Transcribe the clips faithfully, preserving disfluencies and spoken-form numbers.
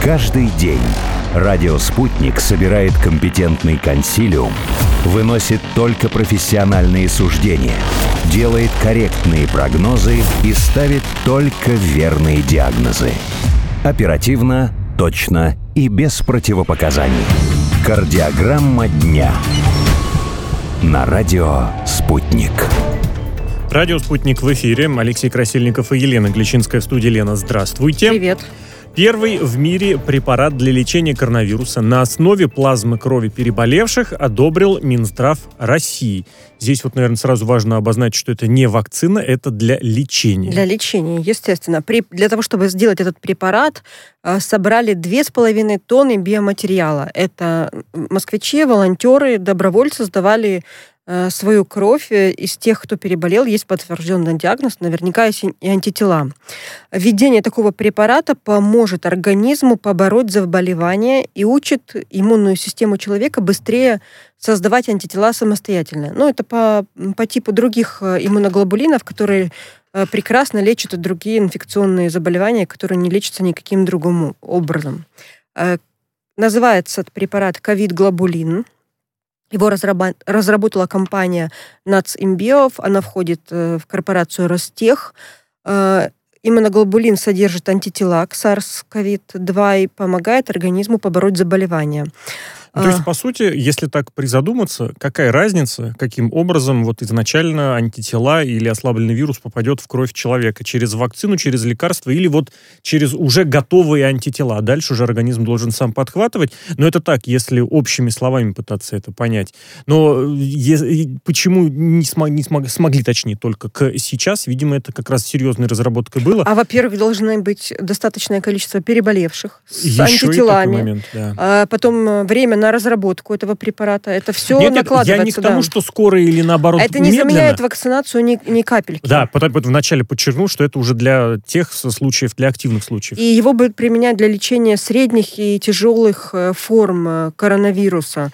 Каждый день радио «Спутник» собирает компетентный консилиум, выносит только профессиональные суждения, делает корректные прогнозы и ставит только верные диагнозы. Оперативно, точно и без противопоказаний. Кардиограмма дня. На радио «Спутник». Радио «Спутник» в эфире. Алексей Красильников и Елена Гличинская в студии. Лена, здравствуйте. Привет. Первый в мире препарат для лечения коронавируса на основе плазмы крови переболевших одобрил Минздрав России. Здесь вот, наверное, сразу важно обозначить, что это не вакцина, это для лечения. Для лечения, естественно. При, для того, чтобы сделать этот препарат, э, собрали две с половиной тонны биоматериала. Это москвичи, волонтеры, добровольцы сдавали э, свою кровь. Из тех, кто переболел, есть подтвержденный диагноз, наверняка есть и антитела. Введение такого препарата поможет организму побороть заболевание и учит иммунную систему человека быстрее создавать антитела самостоятельно. Ну, это по, по типу других иммуноглобулинов, которые прекрасно лечат и другие инфекционные заболевания, которые не лечатся никаким другим образом. Называется этот препарат ковид-глобулин. Его разработала компания Нацимбио, она входит в корпорацию Ростех. Иммуноглобулин содержит антитела к SARS-си о ви ди два и помогает организму побороть заболевание. То есть, по сути, если так призадуматься, какая разница, каким образом вот изначально антитела или ослабленный вирус попадет в кровь человека? Через вакцину, через лекарство или вот через уже готовые антитела? Дальше уже организм должен сам подхватывать. Но это так, если общими словами пытаться это понять. Но е- почему не, смог, не смог, смогли, точнее, только к сейчас? Видимо, это как раз серьезной разработкой было. А, во-первых, должно быть достаточное количество переболевших с Еще антителами. И такой момент, да. А потом время на на разработку этого препарата. Это все нет, накладывается. Нет, я не к тому, да. что скоро или наоборот это не медленно. заменяет вакцинацию ни, ни капельки. Да, потом вначале подчеркнул, что это уже для тех случаев, для активных случаев. И его будут применять для лечения средних и тяжелых форм коронавируса.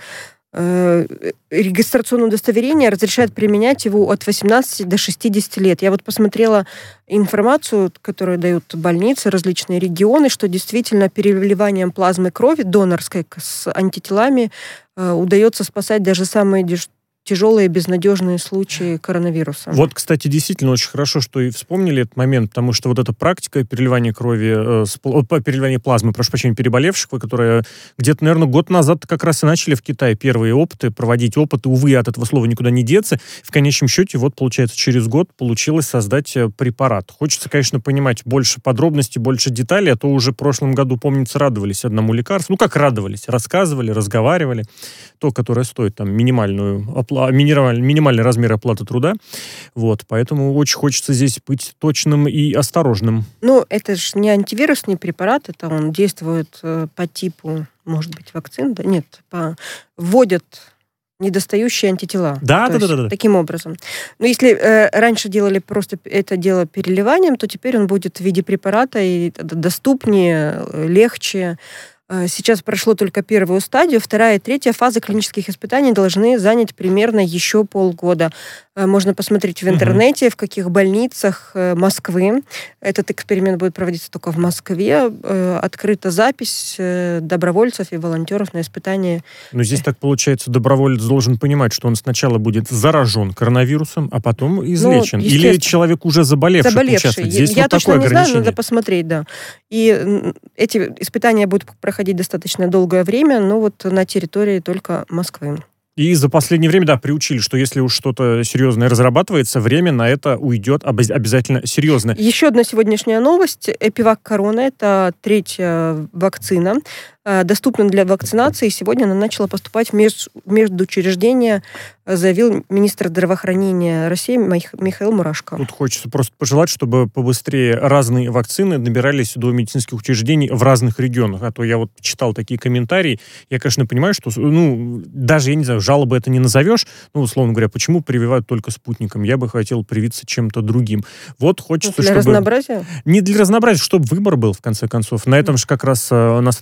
Регистрационное удостоверение разрешает применять его от восемнадцати до шестидесяти лет. Я вот посмотрела информацию, которую дают больницы, различные регионы, что действительно переливанием плазмы крови донорской с антителами удается спасать даже самые деш... тяжелые безнадежные случаи коронавируса. Вот, кстати, действительно очень хорошо, что и вспомнили этот момент, потому что вот эта практика переливания крови, э, переливания плазмы, прошу прощения, переболевших, которая где-то, наверное, год назад как раз и начали в Китае первые опыты, проводить опыты, увы, от этого слова никуда не деться. В конечном счете, вот, получается, через год получилось создать препарат. Хочется, конечно, понимать больше подробностей, больше деталей, а то уже в прошлом году, помнится, радовались одному лекарству. Ну, как радовались? Рассказывали, разговаривали. То, которое стоит там минимальную оплату, минимальный размер оплаты труда. Вот, поэтому очень хочется здесь быть точным и осторожным. Ну, это же не антивирусный препарат, это он действует э, по типу, может быть, вакцин, да? Нет, по... вводят недостающие антитела. Да, да, да, да, да. Таким образом. Но если э, раньше делали просто это дело переливанием, то теперь он будет в виде препарата и доступнее, легче. Сейчас прошло только первую стадию, вторая и третья фазы клинических испытаний должны занять примерно еще полгода. Можно посмотреть в интернете, в каких больницах Москвы. Этот эксперимент будет проводиться только в Москве. Открыта запись добровольцев и волонтеров на испытания. Но здесь так получается, доброволец должен понимать, что он сначала будет заражен коронавирусом, а потом излечен. Ну, или человек уже заболевший, заболевший. участвует. Здесь Я вот точно такое не знаю, ограничение. надо посмотреть, да. И эти испытания будут проходить достаточно долгое время, но вот на территории только Москвы. И за последнее время, да, приучили, что если уж что-то серьезное разрабатывается, время на это уйдет обязательно серьезно. Еще одна сегодняшняя новость. Эпивак Корона – это третья вакцина, доступна для вакцинации. Сегодня она начала поступать в межучреждения, заявил министр здравоохранения России Михаил Мурашко. Тут хочется просто пожелать, чтобы побыстрее разные вакцины добирались до медицинских учреждений в разных регионах. А то я вот читал такие комментарии. Я, конечно, понимаю, что, ну, даже, я не знаю, жалобы это не назовешь. Ну, условно говоря, почему прививают только спутником? Я бы хотел привиться чем-то другим. Вот хочется, для чтобы... разнообразия? Не для разнообразия, чтобы выбор был, в конце концов. На этом же как раз э, настаивали, как раз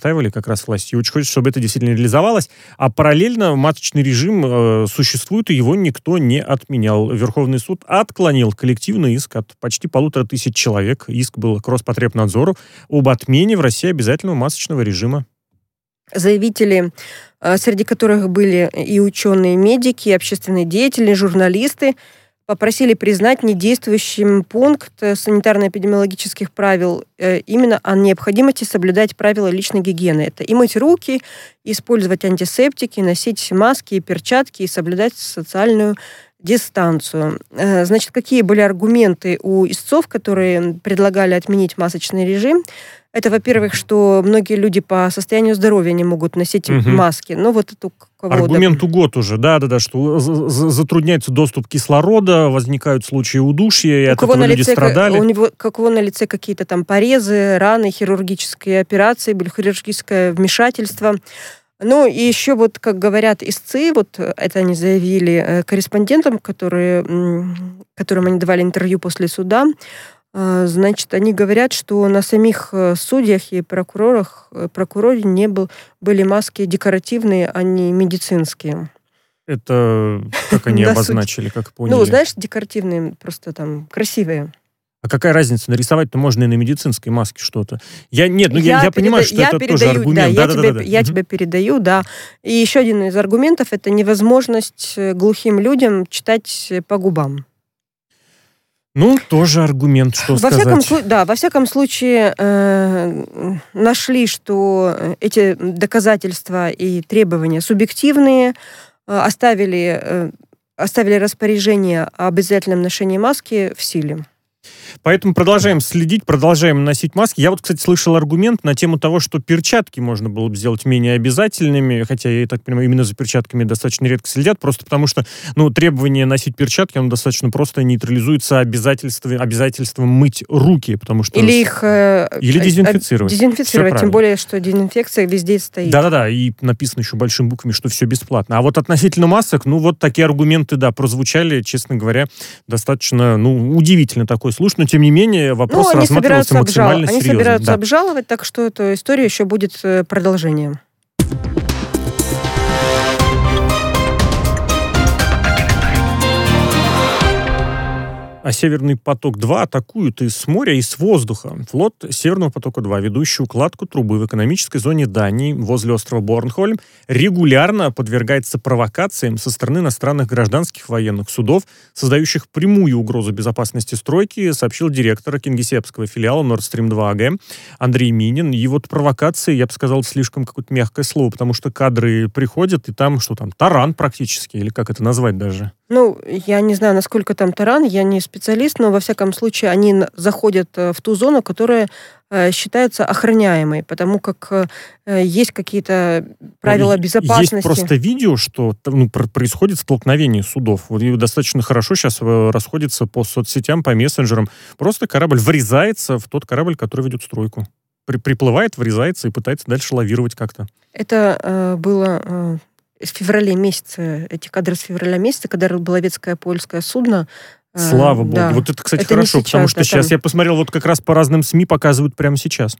раз власти. И очень хочется, чтобы это действительно реализовалось. А параллельно масочный режим э, существует, и его никто не отменял. Верховный суд отклонил коллективный иск от почти полутора тысяч человек. Иск был к Роспотребнадзору об отмене в России обязательного масочного режима. Заявители, среди которых были и ученые, медики, и общественные деятели, журналисты, попросили признать недействующим пункт санитарно-эпидемиологических правил именно о необходимости соблюдать правила личной гигиены. Это и мыть руки, и использовать антисептики, носить маски и перчатки, и соблюдать социальную дистанцию. Значит, какие были аргументы у истцов, которые предлагали отменить масочный режим? Это, во-первых, что многие люди по состоянию здоровья не могут носить угу. маски. Но вот это у кого... Аргумент угод уже, да-да-да, что затрудняется доступ кислорода, возникают случаи удушья, и у от этого люди страдали. У него, как у кого на лице какие-то там порезы, раны, хирургические операции, были хирургическое вмешательство. Ну, и еще вот, как говорят истцы, вот это они заявили корреспондентам, которые, которым они давали интервью после суда, значит, они говорят, что на самих судьях и прокурорах, прокуроре не был, были маски декоративные, а не медицинские. Это как они обозначили, как поняли? Ну, знаешь, декоративные, просто там красивые. А какая разница? Нарисовать-то можно и на медицинской маске что-то. Я, нет, ну я, я, я понимаю, что я это передаю, тоже аргумент. Да, да, я, да, тебе, да, да. я угу. тебе передаю, да. И еще один из аргументов – это невозможность глухим людям читать по губам. Ну, тоже аргумент, что во сказать. Всяком, да, во всяком случае, э, нашли, что эти доказательства и требования субъективные, э, оставили, э, оставили распоряжение о обязательном ношении маски в силе. Поэтому продолжаем следить, продолжаем носить маски. Я вот, кстати, слышал аргумент на тему того, что перчатки можно было бы сделать менее обязательными, хотя, я так понимаю, именно за перчатками достаточно редко следят, просто потому что, ну, требование носить перчатки, оно достаточно просто нейтрализуется обязательством, обязательством мыть руки, потому что... Или их... Э, Или дезинфицировать. Дезинфицировать, тем более, что дезинфекция везде стоит. Да-да-да, и написано еще большими буквами, что все бесплатно. А вот относительно масок, ну, вот такие аргументы, да, прозвучали, честно говоря, достаточно, ну, удивительно такой случай, но тем не менее вопрос ну, рассматривался максимально обжал... серьезно. Они собираются да. обжаловать, так что эта история еще будет продолжением. А «Северный поток-два» атакуют и с моря, и с воздуха. Флот «Северного потока-два», ведущий укладку трубы в экономической зоне Дании возле острова Борнхольм, регулярно подвергается провокациям со стороны иностранных гражданских военных судов, создающих прямую угрозу безопасности стройки, сообщил директор кингисеппского филиала Nord Stream два эй джи Андрей Минин. И вот провокации, я бы сказал, слишком какое-то мягкое слово, потому что кадры приходят, и там, что там, таран практически, или как это назвать даже? Ну, я не знаю, насколько там таран, я не специалист, но, во всяком случае, они заходят в ту зону, которая э, считается охраняемой, потому как э, есть какие-то правила ну, безопасности. Есть просто видео, что ну, происходит столкновение судов. Вот и достаточно хорошо сейчас расходится по соцсетям, по мессенджерам. Просто корабль врезается в тот корабль, который ведет стройку. При, приплывает, врезается и пытается дальше лавировать как-то. Это э, было... Э... в феврале месяце, эти кадры с февраля месяца, когда рыболовецкое польское судно. Слава э, богу. Да. Вот это, кстати, это хорошо, сейчас, потому что да, сейчас там... я посмотрел, вот как раз по разным СМИ показывают прямо сейчас.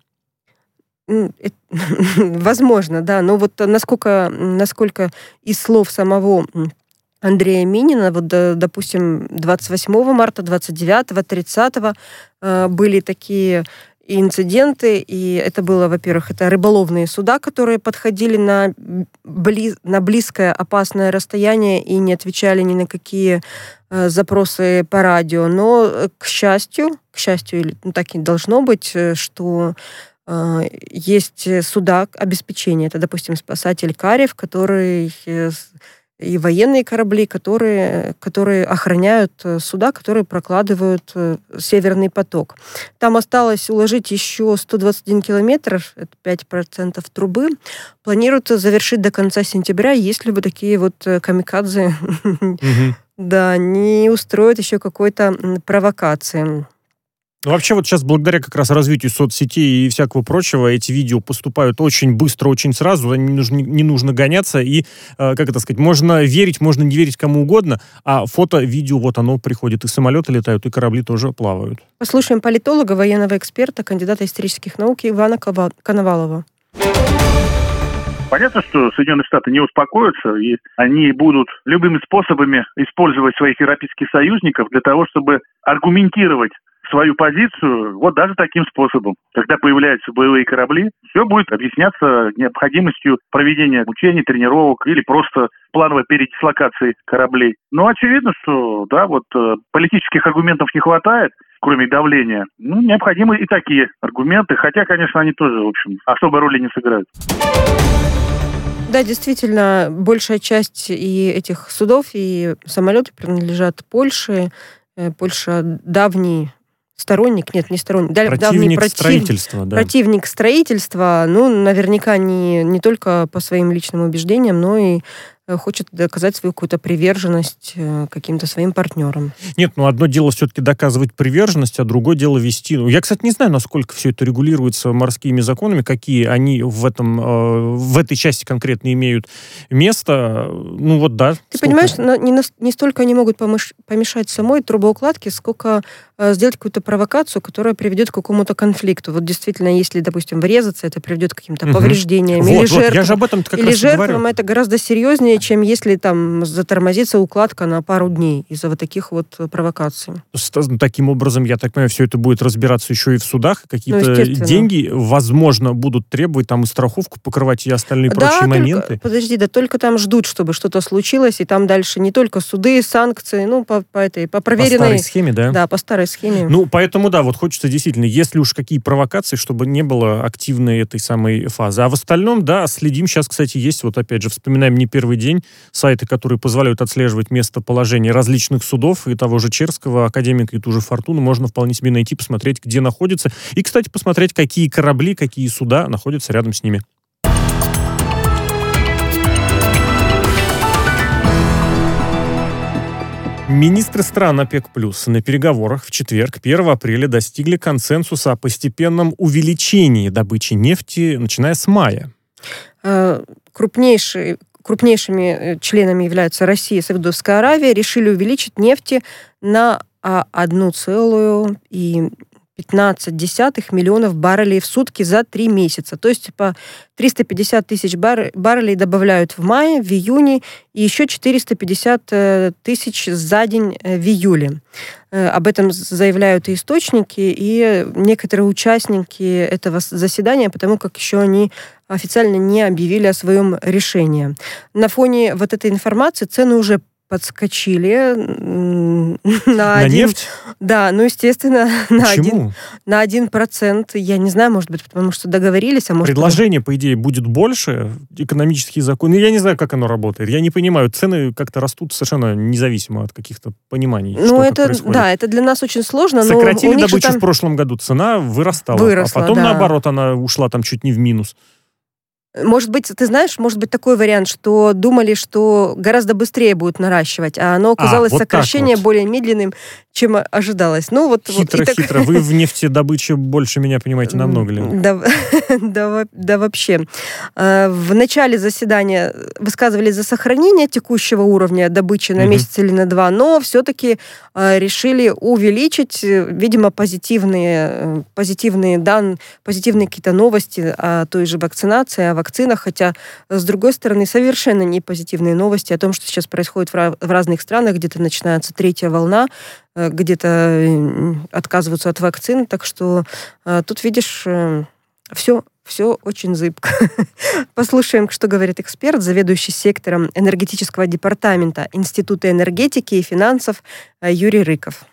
Возможно, да. Но вот насколько, насколько из слов самого Андрея Минина, вот, допустим, двадцать восьмого марта, двадцать девятого, тридцатого были такие инциденты, и это было, во-первых, это рыболовные суда, которые подходили на, бли... на близкое опасное расстояние и не отвечали ни на какие э, запросы по радио. Но, к счастью, к счастью, ну, так и должно быть, что э, есть суда обеспечения. Это, допустим, спасатель Карев, который... Э, и военные корабли, которые, которые охраняют суда, которые прокладывают Северный поток. Там осталось уложить еще сто двадцать один километр, это пять процентов трубы. Планируется завершить до конца сентября, если бы такие вот камикадзе да, не устроят еще какой-то провокации. Ну, вообще, вот сейчас, благодаря как раз развитию соцсетей и всякого прочего, эти видео поступают очень быстро, очень сразу, не нужно, не нужно гоняться, и, э, как это сказать, можно верить, можно не верить кому угодно, а фото, видео, вот оно приходит, и самолеты летают, и корабли тоже плавают. Послушаем политолога, военного эксперта, кандидата исторических наук Ивана Коновалова. Понятно, что Соединенные Штаты не успокоятся, и они будут любыми способами использовать своих европейских союзников для того, чтобы аргументировать свою позицию вот даже таким способом. Когда появляются боевые корабли, все будет объясняться необходимостью проведения учений, тренировок или просто плановой передислокации кораблей. Но очевидно, что да, вот политических аргументов не хватает, кроме давления. Ну, необходимы и такие аргументы, хотя, конечно, они тоже, в общем, особой роли не сыграют. Да, действительно, большая часть и этих судов, и самолеты принадлежат Польше. Польша давний сторонник, нет, не сторонник, противник давний против, строительства, да. противник строительства, ну, наверняка не, не только по своим личным убеждениям, но и хочет доказать свою какую-то приверженность каким-то своим партнерам. Нет, ну одно дело все-таки доказывать приверженность, а другое дело вести. Ну, я, кстати, не знаю, насколько все это регулируется морскими законами, какие они в этом, э, в этой части конкретно имеют место. Ну вот да. Ты сколько... понимаешь, не, на, не столько они могут помеш, помешать самой трубоукладке, сколько э, сделать какую-то провокацию, которая приведет к какому-то конфликту. Вот действительно, если, допустим, врезаться, это приведет к каким-то угу. повреждениям. Вот, или вот, жертвам, я же об этом как или раз жертвам говорю. Это гораздо серьезнее, чем если там затормозится укладка на пару дней из-за вот таких вот провокаций. С, таким образом, я так понимаю, все это будет разбираться еще и в судах, какие-то ну, деньги, возможно, будут требовать там и страховку покрывать, и остальные да, прочие только, моменты. Подожди, да только там ждут, чтобы что-то случилось, и там дальше не только суды, санкции, ну, по, по этой, по проверенной... По старой схеме, да? Да, по старой схеме. Ну, поэтому, да, вот хочется действительно, если уж какие провокации, чтобы не было активной этой самой фазы. А в остальном, да, следим. Сейчас, кстати, есть, вот опять же, вспоминаем не первый день, сайты, которые позволяют отслеживать местоположение различных судов, и того же Черского, Академика, и ту же Фортуну можно вполне себе найти, посмотреть, где находится. И, кстати, посмотреть, какие корабли, какие суда находятся рядом с ними. Министры стран ОПЕК+ на переговорах в четверг, первого апреля, достигли консенсуса о постепенном увеличении добычи нефти, начиная с мая. Крупнейшие Крупнейшими членами являются Россия и Саудовская Аравия, решили увеличить нефти на одну целую пятнадцать десятых миллионов баррелей в сутки за три месяца. То есть по триста пятьдесят тысяч бар- баррелей добавляют в мае, в июне и еще четыреста пятьдесят тысяч за день в июле. Об этом заявляют и источники, и некоторые участники этого заседания, потому как еще они официально не объявили о своем решении. На фоне вот этой информации цены уже подскочили на, на один... нефть? Да, ну, естественно, на один, на один процент. Я не знаю, может быть, потому что договорились, а может... Предложение, по идее, будет больше, экономические законы. Я не знаю, как оно работает. Я не понимаю, цены как-то растут совершенно независимо от каких-то пониманий, ну, что это, происходит. Да, это для нас очень сложно. Сократили но добычу там... в прошлом году, цена вырастала, Выросла, а потом, да. наоборот, она ушла там чуть не в минус. Может быть, ты знаешь, может быть такой вариант, что думали, что гораздо быстрее будут наращивать, а оно оказалось а, вот сокращение вот. более медленным, чем ожидалось. Ну, вот, хитро, вот, хитро. Так... Вы в нефтедобыче больше меня понимаете намного ли? Да, да, да, вообще. В начале заседания высказывались за сохранение текущего уровня добычи на месяц или на два, но все-таки решили увеличить, видимо, позитивные, позитивные данные, позитивные какие-то новости о той же вакцинации, о вакцинах, хотя, с другой стороны, совершенно не позитивные новости о том, что сейчас происходит в разных странах, где-то начинается третья волна, где-то отказываются от вакцин, так что тут, видишь, все, все очень зыбко. Послушаем, что говорит эксперт, заведующий сектором энергетического департамента Института энергетики и финансов Юрий Рыков.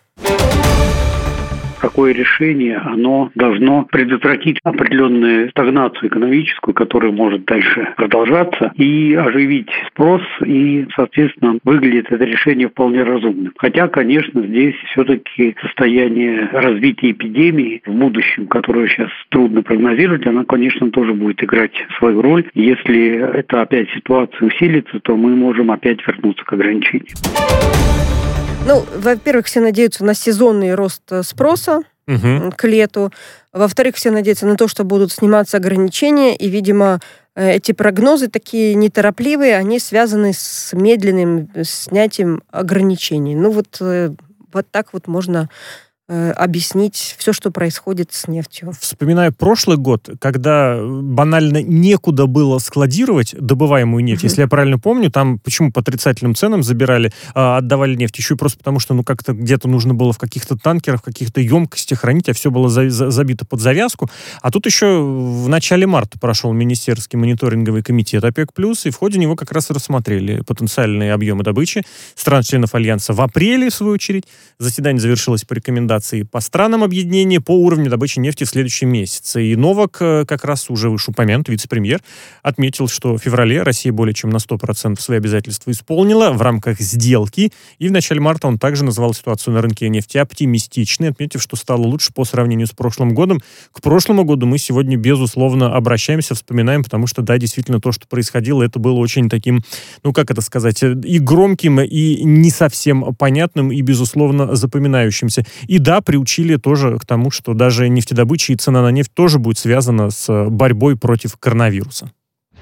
Такое решение, оно должно предотвратить определенную стагнацию экономическую, которая может дальше продолжаться, и оживить спрос, и, соответственно, выглядит это решение вполне разумным. Хотя, конечно, здесь все-таки состояние развития эпидемии в будущем, которое сейчас трудно прогнозировать, она, конечно, тоже будет играть свою роль. Если эта опять ситуация усилится, то мы можем опять вернуться к ограничениям. Ну, во-первых, все надеются на сезонный рост спроса угу. к лету. Во-вторых, все надеются на то, что будут сниматься ограничения. И, видимо, эти прогнозы такие неторопливые, они связаны с медленным снятием ограничений. Ну, вот, вот так вот можно объяснить все, что происходит с нефтью. Вспоминая прошлый год, когда банально некуда было складировать добываемую нефть, uh-huh. если я правильно помню, там почему по отрицательным ценам забирали, отдавали нефть, еще и просто потому, что ну как-то где-то нужно было в каких-то танкерах, в каких-то емкостях хранить, а все было за, за, забито под завязку. А тут еще в начале марта прошел Министерский мониторинговый комитет ОПЕК+, и в ходе него как раз и рассмотрели потенциальные объемы добычи стран-членов Альянса. В апреле, в свою очередь, заседание завершилось по рекомендации по странам объединения по уровню добычи нефти в следующем месяце. И Новак, как раз уже вышеупомянутый вице-премьер, отметил, что в феврале Россия более чем на сто процентов свои обязательства исполнила в рамках сделки. И в начале марта он также назвал ситуацию на рынке нефти оптимистичной, отметив, что стало лучше по сравнению с прошлым годом. К прошлому году мы сегодня, безусловно, обращаемся, вспоминаем, потому что, да, действительно, то, что происходило, это было очень таким, ну, как это сказать, и громким, и не совсем понятным, и, безусловно, запоминающимся. И да, приучили тоже к тому, что даже нефтедобыча и цена на нефть тоже будет связана с борьбой против коронавируса.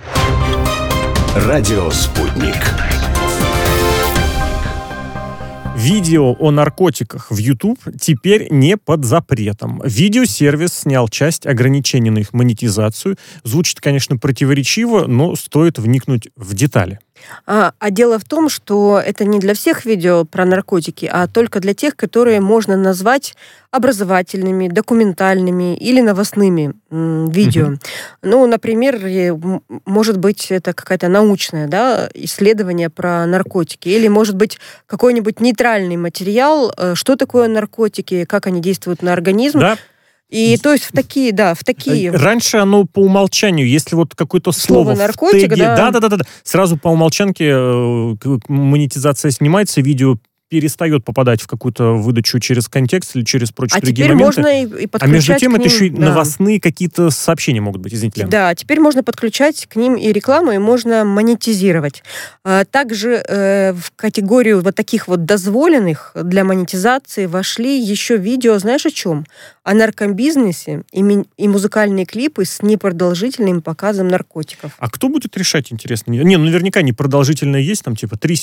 Радио «Спутник». Видео о наркотиках в YouTube теперь не под запретом. Видеосервис снял часть ограничений на их монетизацию. Звучит, конечно, противоречиво, но стоит вникнуть в детали. А, а дело в том, что это не для всех видео про наркотики, а только для тех, которые можно назвать образовательными, документальными или новостными м, видео. Mm-hmm. Ну, например, может быть, это какая-то научное, да, исследование про наркотики, или, может быть, какой-нибудь нейтральный материал, что такое наркотики, как они действуют на организм. Да. И то есть в такие, да, в такие... Раньше оно по умолчанию, если вот какое-то слово, слово наркотик, в теге, да. Да, да, да, да, сразу по умолчанке э, монетизация снимается, видео перестает попадать в какую-то выдачу через контекст или через прочие а другие моменты. А теперь можно и, и подключать А между тем к это ним, еще и да. новостные какие-то сообщения могут быть, извините, Лена. Да, теперь можно подключать к ним и рекламу, и можно монетизировать. Также в категорию вот таких вот дозволенных для монетизации вошли еще видео, знаешь о чем? О наркобизнесе и, ми- и музыкальные клипы с непродолжительным показом наркотиков. А кто будет решать, интересно? Не, ну наверняка непродолжительное есть, там типа три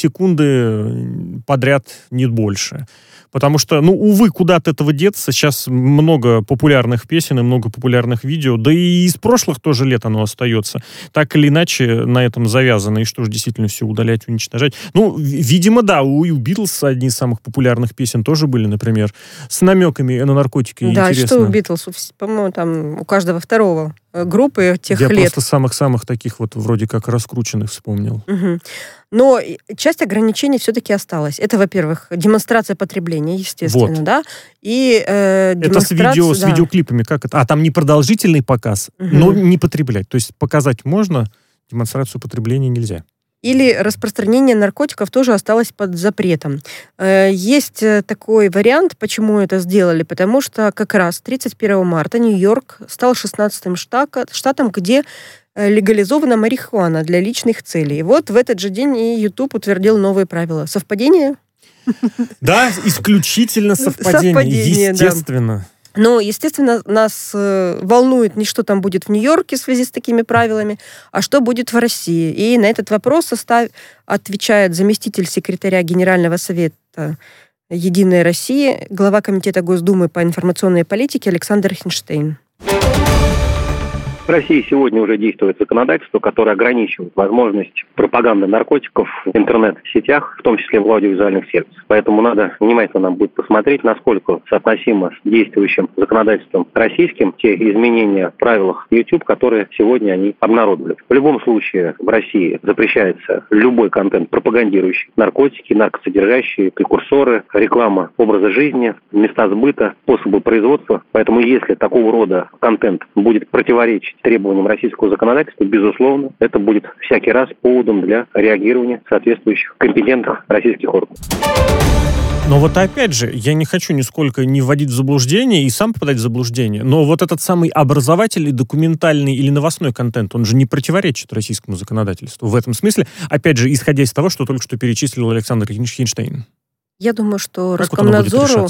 секунды подряд, не больше. Потому что, ну, увы, куда от этого деться. Сейчас много популярных песен и много популярных видео. Да и из прошлых тоже лет оно остается. Так или иначе на этом завязано. И что же действительно все удалять, уничтожать? Ну, видимо, да. У Битлз одни из самых популярных песен тоже были, например, с намеками на наркотики. Да, интересно. что у Битлз? По-моему, там у каждого второго группы тех Я лет. Я просто самых-самых таких вот вроде как раскрученных вспомнил. Угу. Но часть ограничений все-таки осталась. Это, во-первых, демонстрация потребления, естественно, вот. Да? И э, это с, видео, да. с видеоклипами. Как это? А там не продолжительный показ, угу. но не потреблять. То есть показать можно, демонстрацию потребления нельзя. Или распространение наркотиков тоже осталось под запретом. Есть такой вариант, почему это сделали, потому что как раз тридцать первого марта Нью-Йорк стал шестнадцатым штатом, где легализована марихуана для личных целей. И вот в этот же день и YouTube утвердил новые правила. Совпадение? Да, исключительно совпадение, совпадение естественно. Да. Но, естественно, нас э, волнует не что там будет в Нью-Йорке в связи с такими правилами, а что будет в России. И на этот вопрос состав... отвечает заместитель секретаря Генерального совета «Единой России», глава Комитета Госдумы по информационной политике Александр Хинштейн. В России сегодня уже действует законодательство, которое ограничивает возможность пропаганды наркотиков в интернет-сетях, в том числе в аудиовизуальных сервисах. Поэтому надо внимательно нам будет посмотреть, насколько соотносимо с действующим законодательством российским те изменения в правилах YouTube, которые сегодня они обнародовали. В любом случае в России запрещается любой контент, пропагандирующий наркотики, наркосодержащие, прекурсоры, реклама образа жизни, места сбыта, способы производства. Поэтому если такого рода контент будет противоречить требованиям российского законодательства, безусловно, это будет всякий раз поводом для реагирования соответствующих компетентных российских органов. Но вот опять же, я не хочу нисколько не вводить в заблуждение и сам попадать в заблуждение, но вот этот самый образовательный, документальный или новостной контент, он же не противоречит российскому законодательству. В этом смысле, опять же, исходя из того, что только что перечислил Александр Хинштейн. Я думаю, что Роскомнадзору,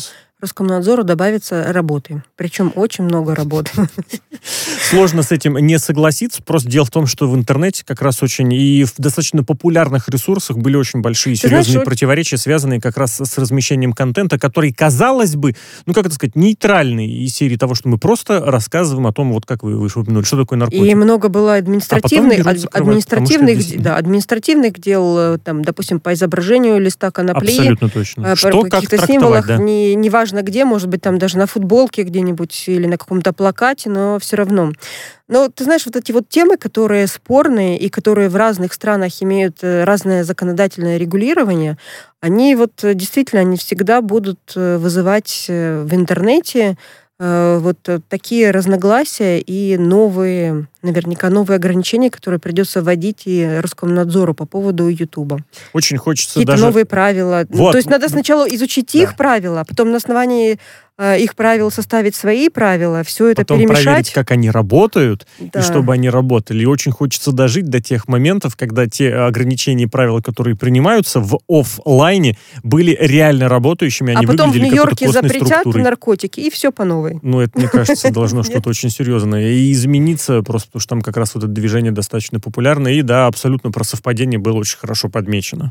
Роскомнадзору добавится работы. Причем очень много работы. Сложно с этим не согласиться. Просто дело в том, что в интернете как раз очень и в достаточно популярных ресурсах были очень большие серьезные знаешь, противоречия, связанные как раз с размещением контента, который, казалось бы, ну, как это сказать, нейтральный из серии того, что мы просто рассказываем о том, вот как вы выше упомянули, что такое наркотик. И много было административных, а ад, административных, да, административных дел, там, допустим, по изображению листа конопли. Абсолютно точно. По Что, каких-то как символах, да? не, неважно где, может быть, там даже на футболке где-нибудь или на каком-то плакате, но все равно. Но ты знаешь, вот эти вот темы, которые спорные и которые в разных странах имеют разное законодательное регулирование, они вот действительно, они всегда будут вызывать в интернете вот такие разногласия и новые, наверняка новые ограничения, которые придется вводить и Роскомнадзору по поводу Ютуба. Очень хочется Какие-то даже... новые правила. Вот. То есть надо сначала изучить да. их правила, а потом на основании э, их правил составить свои правила, все это потом перемешать. Проверить, как они работают, да. и чтобы они работали. И очень хочется дожить до тех моментов, когда те ограничения и правила, которые принимаются в офлайне, были реально работающими, они а потом в выглядели Нью-Йорке какой-то костной запретят структурой. наркотики, и все по новой. Ну, это, мне кажется, должно что-то очень серьезное и измениться, просто потому что там как раз вот это движение достаточно популярное. И да, абсолютно про совпадение было очень хорошо подмечено.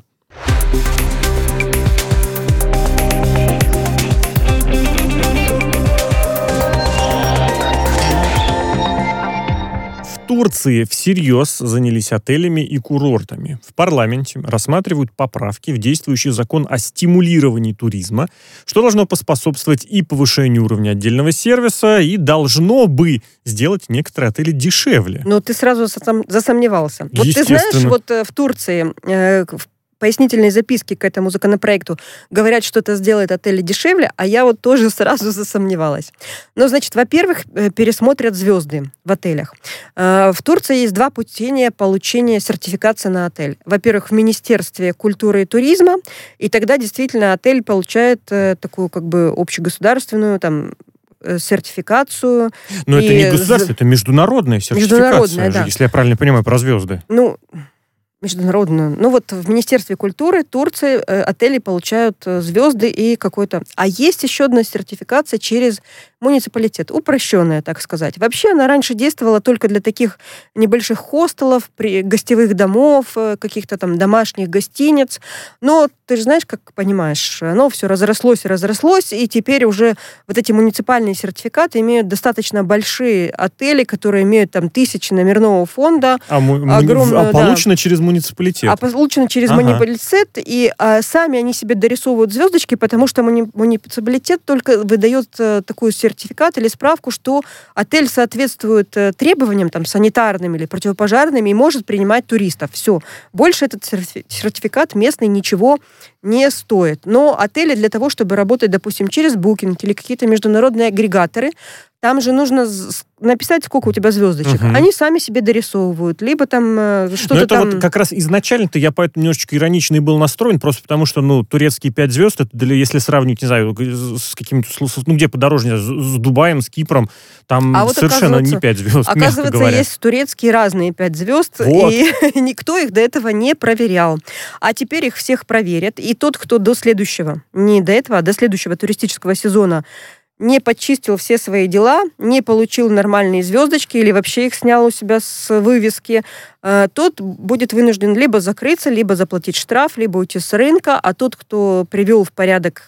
В Турции всерьез занялись отелями и курортами. В парламенте рассматривают поправки в действующий закон о стимулировании туризма, что должно поспособствовать и повышению уровня отдельного сервиса, и должно бы сделать некоторые отели дешевле. Но ты сразу засомневался. Вот ты знаешь, вот в Турции э, в пояснительной записке к этому законопроекту говорят, что это сделает отели дешевле, а я вот тоже сразу засомневалась. Ну, значит, во-первых, пересмотрят звезды в отелях. В Турции есть два пути получения сертификации на отель. Во-первых, в Министерстве культуры и туризма, и тогда действительно отель получает такую как бы общегосударственную там сертификацию. Но это не государственная, это международная сертификация, международная, же, да. если я правильно понимаю про звезды. Ну, международную. Ну вот в Министерстве культуры Турции э, отели получают э, звезды и какой-то... А есть еще одна сертификация через муниципалитет, упрощенная, так сказать. Вообще она раньше действовала только для таких небольших хостелов, при, гостевых домов, э, каких-то там домашних гостиниц. Но ты же знаешь, как понимаешь, оно все разрослось и разрослось, и теперь уже вот эти муниципальные сертификаты имеют достаточно большие отели, которые имеют там тысячи номерного фонда. А, огромную, а получено да. через муниципалитет? А получено через ага. муниципалитет, и а, сами они себе дорисовывают звездочки, потому что муни, муниципалитет только выдает а, такую сертификат или справку, что отель соответствует а, требованиям там, санитарным или противопожарным и может принимать туристов. Все. Больше этот сертификат местный ничего не стоит. Но отели для того, чтобы работать, допустим, через Booking или какие-то международные агрегаторы, там же нужно написать, сколько у тебя звездочек. Угу. Они сами себе дорисовывают. Либо там э, что-то. Но это там... вот как раз изначально-то я поэтому немножечко ироничный был настроен, просто потому что, ну, турецкие пять звезд, это для, если сравнить, не знаю, с какими-то, ну, где подорожнее, с, с Дубаем, с Кипром, там а вот совершенно не пять звезд, оказывается, есть турецкие разные пять звезд, вот. И никто их до этого не проверял. А теперь их всех проверят. И тот, кто до следующего, не до этого, а до следующего туристического сезона не подчистил все свои дела, не получил нормальные звездочки или вообще их снял у себя с вывески, тот будет вынужден либо закрыться, либо заплатить штраф, либо уйти с рынка, а тот, кто привел в порядок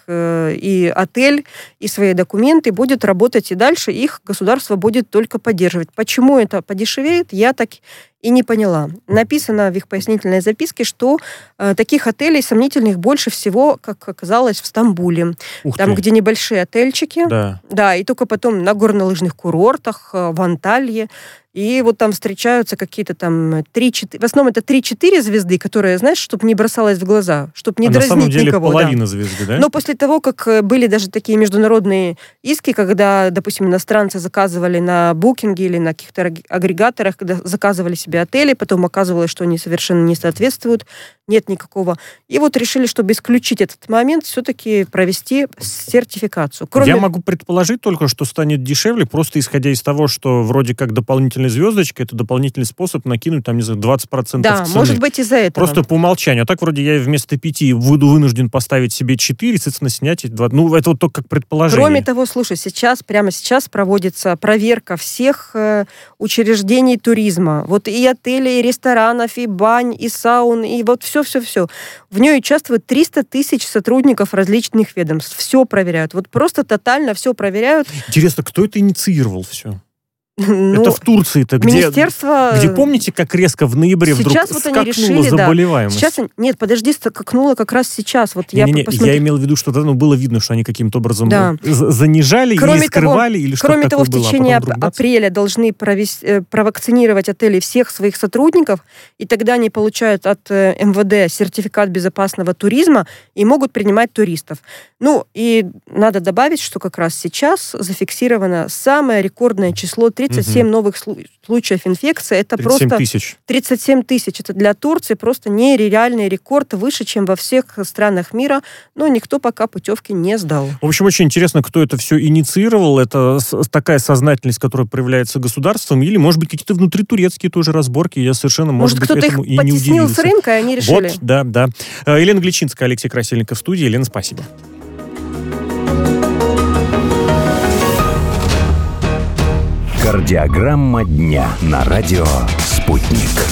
и отель, и свои документы, будет работать и дальше, их государство будет только поддерживать. Почему это подешевеет, я так и не поняла. Написано в их пояснительной записке, что э, таких отелей сомнительных больше всего, как оказалось, в Стамбуле. Ух Там, ты. Где небольшие отельчики. Да. Да, и только потом на горнолыжных курортах, э, в Анталье. И вот там встречаются какие-то там три-четыре... В основном это три-четыре звезды, которые, знаешь, чтобы не бросалось в глаза, чтобы не а дразнить никого. на самом деле никого, половина да. звезды, да? Но после того, как были даже такие международные иски, когда, допустим, иностранцы заказывали на букинге или на каких-то агрегаторах, когда заказывали себе отели, потом оказывалось, что они совершенно не соответствуют, нет никакого. И вот решили, чтобы исключить этот момент, все-таки провести сертификацию. Кроме... Я могу предположить только, что станет дешевле, просто исходя из того, что вроде как дополнительные дополнительной звездочкой, это дополнительный способ накинуть, там, не знаю, двадцать процентов Да, цены. может быть, из-за этого. Просто по умолчанию. А так вроде я вместо пяти буду вынужден поставить себе четыре, соответственно, снять эти два. Ну, это вот только как предположение. Кроме того, слушай, сейчас, прямо сейчас проводится проверка всех э, учреждений туризма. Вот и отелей, и ресторанов, и бань, и саун, и вот все-все-все. В ней участвуют триста тысяч сотрудников различных ведомств. Все проверяют. Вот просто тотально все проверяют. Интересно, кто это инициировал все? Ну, это в Турции-то, где, министерство... где, помните, как резко в ноябре сейчас вдруг вот они скакнула решили, заболеваемость? Да. Сейчас, нет, подожди, скакнула как раз сейчас. Вот не, я, не, не, посмотри... я имел в виду, что ну, было видно, что они каким-то образом да. занижали кроме или скрывали, того, или что-то Кроме того, в было, течение а потом вдруг апреля должны провести, провакцинировать отели всех своих сотрудников, и тогда они получают от эм вэ дэ сертификат безопасного туризма и могут принимать туристов. Ну, и надо добавить, что как раз сейчас зафиксировано самое рекордное число, тридцать семь угу. новых случаев инфекции. Это тридцать семь просто... тысяч. тридцать семь тысяч. Это для Турции просто нереальный рекорд, выше, чем во всех странах мира, но никто пока путевки не сдал. В общем, очень интересно, кто это все инициировал. Это такая сознательность, которая проявляется государством, или, может быть, какие-то внутритурецкие тоже разборки. Я совершенно, может, может быть, кто-то этому их и не удивился. потеснил с рынка, и они решили. Вот, да, да. Елена Гличинская, Алексей Красильников в студии. Елена, спасибо. Кардиограмма дня на радио «Спутник».